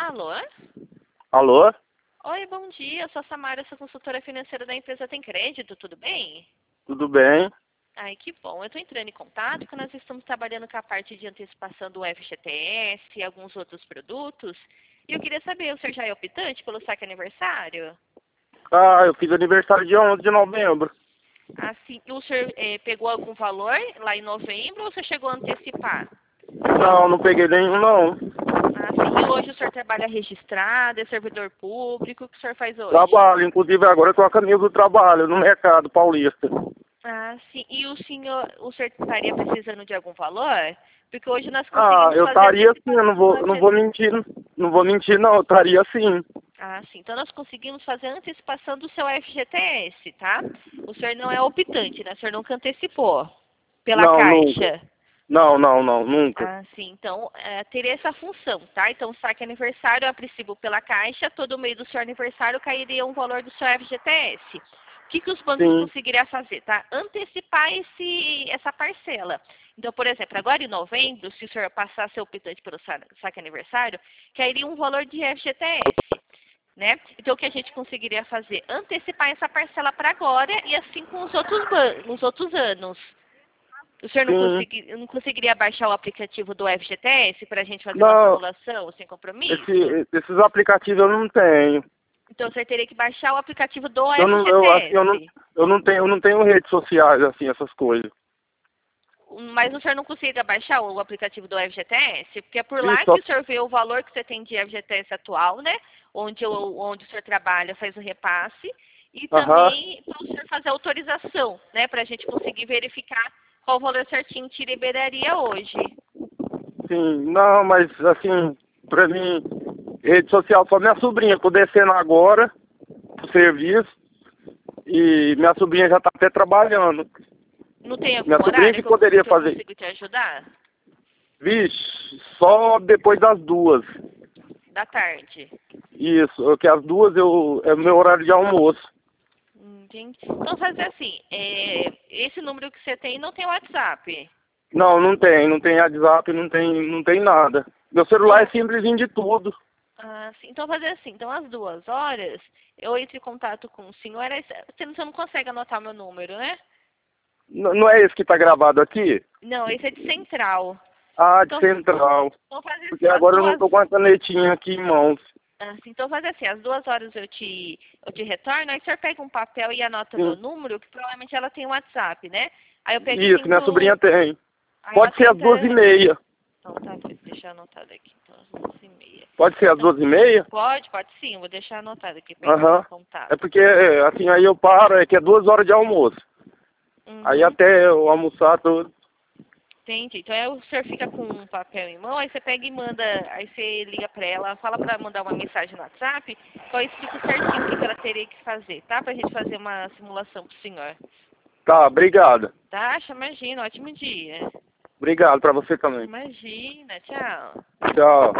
Alô? Alô? Oi, bom dia. Eu sou a Samara, sou consultora financeira da empresa Tem Crédito, tudo bem? Tudo bem? Ai, que bom. Eu estou entrando em contato porque nós estamos trabalhando com a parte de antecipação do FGTS e alguns outros produtos. E eu queria saber, o senhor já é optante pelo saque aniversário? Ah, eu fiz aniversário dia 11 de novembro. Assim, e o senhor pegou algum valor lá em novembro ou o senhor chegou a antecipar? Não, não peguei nenhum, não. Assim, e hoje o senhor trabalha registrado, é servidor público, o que o senhor faz hoje? Trabalho, inclusive agora eu tô a caminho do trabalho, no Mercado Paulista. Ah, sim. E o senhor estaria precisando de algum valor? Porque hoje nós Ah, conseguimos eu fazer estaria sim, antecipação do eu não vou FGTS. mentir, não vou mentir não, eu estaria sim. Ah, sim. Então nós conseguimos fazer antecipação do seu FGTS, tá? O senhor não é optante, né? O senhor nunca antecipou pela Não, nunca. Caixa. Não, nunca. Ah, sim. Então, teria essa função, tá? Então, o saque aniversário é apreciável pela Caixa, todo mês do seu aniversário cairia um valor do seu FGTS. O que os bancos Sim, conseguiriam fazer, tá? Antecipar essa parcela. Então, por exemplo, agora em novembro, se o senhor passar a ser optante pelo saque aniversário, cairia um valor de FGTS, né? Então, o que a gente conseguiria fazer? Antecipar essa parcela para agora e assim com os outros anos. O senhor sim. não conseguiria baixar o aplicativo do FGTS para a gente fazer uma Não, simulação sem compromisso? esses aplicativos eu não tenho. Então, o senhor teria que baixar o aplicativo do Eu não, assim, FGTS. eu não tenho redes sociais, assim, essas coisas. Mas o senhor não conseguiria baixar o aplicativo do FGTS? Porque é por Vixe, lá que o senhor vê o valor que você tem de FGTS atual, né? Onde o senhor trabalha, faz o repasse. E aham, também para o senhor fazer a autorização, né? Para a gente conseguir verificar qual o valor certinho te liberaria hoje. sim. Não, mas assim, pra mim, rede social só minha sobrinha, tô descendo agora pro serviço e minha sobrinha já tá até trabalhando. Não tem Minha algum sobrinha horário que que eu, poderia que eu fazer. consigo te ajudar? Vixe, só depois das 2. Da tarde. Isso, que as 2 é o meu horário de almoço. Entendi. Então, fazer assim, esse número que você tem não tem WhatsApp. Não, não tem WhatsApp, não tem nada. Meu celular é Então, simplesinho de tudo. então fazer assim, então às 2 horas, eu entro em contato com o senhor, você não consegue anotar meu número, né? Não é esse que tá gravado aqui? Não, esse é de central. Ah, de Então, central. então fazer Porque assim, ó, às agora eu não duas, tô com a canetinha aqui em mãos. então fazer assim, às 2 horas eu te retorno, aí o senhor pega um papel e anota meu Sim. número, que provavelmente ela tem WhatsApp, né? Aí eu pego e Isso, minha sobrinha tento. tem. Aí ela Pode ser às tenta. 2h30. Então tá, deixa eu anotar aqui, então, às 11h30. Pode ser às Então, 2h30? pode sim, vou deixar anotado aqui para entrar em Aham. É contato. porque, assim, aí eu paro, é que é 2 horas de almoço. Aí Uhum, até eu almoçar tudo. entendi. Então aí o senhor fica com um papel em mão, aí você pega e manda, aí você liga para ela, fala para mandar uma mensagem no WhatsApp, que eu explico certinho o que ela teria que fazer, tá? Pra gente fazer uma simulação pro senhor. Tá, obrigado. Tá? Imagina, ótimo dia. Obrigado pra você também. Imagina, tchau. Tchau.